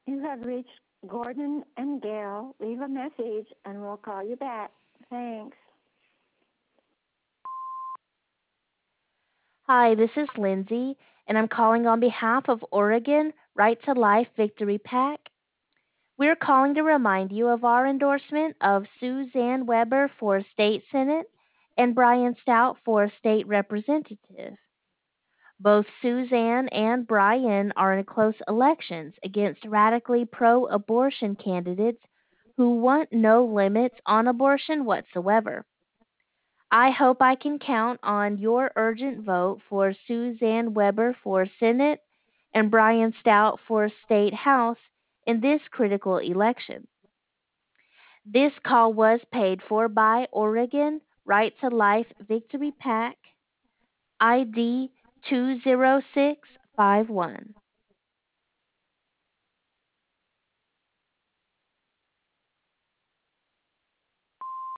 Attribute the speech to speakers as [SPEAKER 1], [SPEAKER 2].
[SPEAKER 1] You have reached Gordon and Gail. Leave a message and we'll call you back. Thanks.
[SPEAKER 2] Hi, this is Lindsay, and I'm calling on behalf of Oregon Right to Life Victory PAC. We're calling to remind you of our endorsement of Suzanne Weber for State Senate and Brian Stout for State Representative. Both Suzanne and Brian are in close elections against radically pro abortion candidates who want no limits on abortion whatsoever. I hope I can count on your urgent vote for Suzanne Weber for Senate and Brian Stout for State House in this critical election. This call was paid for by Oregon Right to Life Victory PAC, ID 20651.